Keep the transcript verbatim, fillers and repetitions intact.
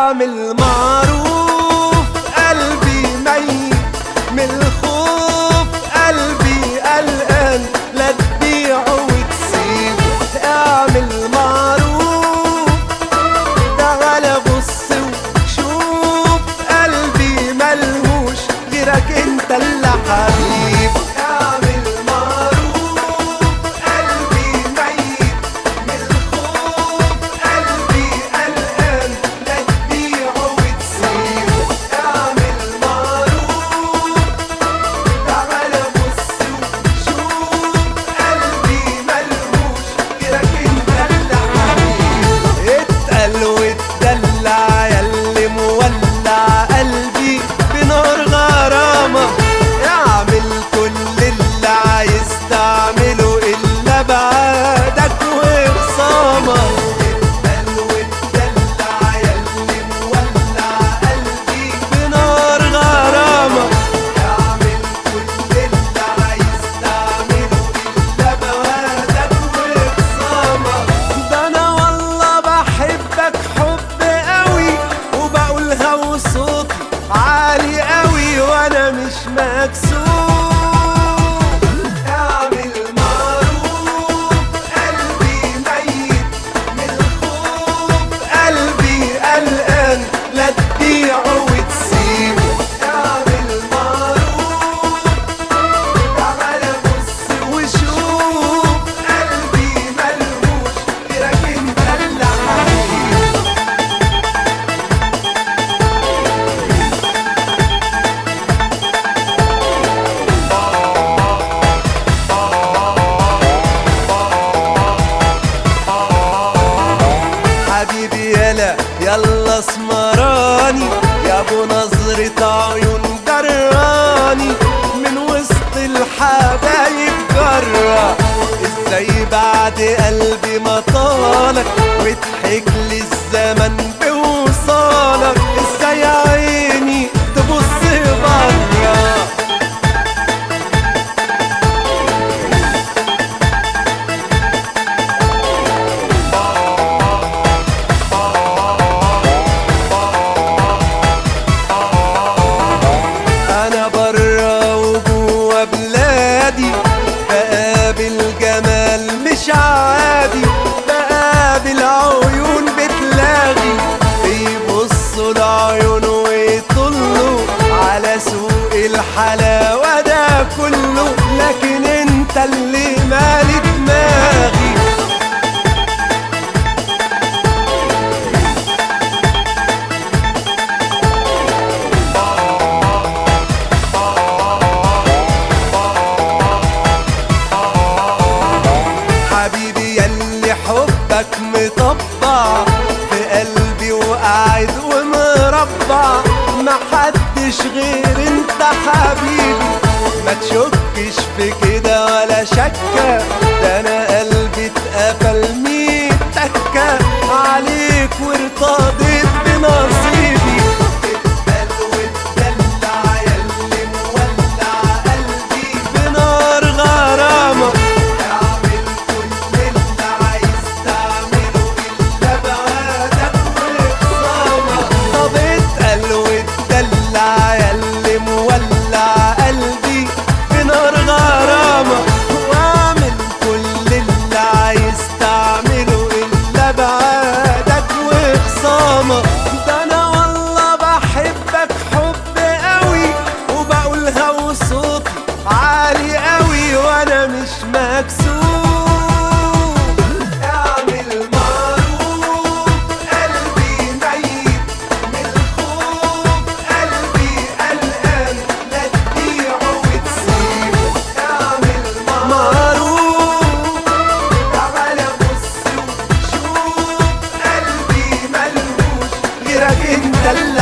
اعمل معروف قلبي ميت من الخوف، قلبي قلقان لا تبيعه وتسيبه. اعمل معروف تعالى بص وشوف، قلبي ملهوش غيرك انت اللي حبيب. اعمل معروف قلبي ميت من الخوف، قلبي قلقان لا تبيعه وتسيبه. اعمل معروف تعالى بص وشوف، قلبي ملهوش غيرك انت اللي حبيب. اتقل واتدلع ياللي مولع قلبي بنار غرامة، اعمل كل اللي عايز تعمله الا بعادك وخصامة. اتقل واتدلع ياللي مولع قلبي بنار غرامة، اعمل كل اللي عايز تعمله الا بعادك وخصامة. ده انا والله بحبك حب قوي وبقولها وصوتي عالي قوي وانا مش مكسوف. اعمل معروف قلبي ميت من الخوف، قلبي قلقان لا تبيعه وتسيبه. اعمل معروف تعالى بص وشوف، قلبي ملهوش غيرك انت اللي حبيب. حبيبي يلا يلا اسمراني يا ابو نظرة عيون جراني، من وسط الحبايب جرة ازاي بعد قلبي ما طالك وضحك لي الزمن بوصالك. ازاي عيني تبص برا انا برا وجوا بلادي، بقابل جمال مش عادي، بقابل عيون بتلاغي بيبصوا العيون ويطلوا على سوق الحلاوة ده كله، لكن انت اللي مالي دماغي. حبيبي ياللي حبك مطبع في قلبي وقاعد ومربع، محدش غير انت حبيبي، ما تشكش في كده ولا شكة. ده انا قلبي اتقفل ميت تكة عليك وارتضيت بنصيبي. اتقل واتدلع ياللي مولع قلبي بنار غرامة، اعمل كل اللي عايز تعمله الا بعادك وخصامة. طب اتقل واتدلع ياللي مولع قلبي بنار غرامة، واعمل كل اللي عايز تعمله الا بعادك وخصامة. ده انا والله بحبك حب قوي وبقولها وصوتي عالي قوي وانا مش مكسوف. اعمل معروف قلبي ميت من الخوف، قلبي قلقان لا تبيعه وتسيبه. اعمل معروف تعالى بص وشوف، قلبي ملهوش غيرك انت اللي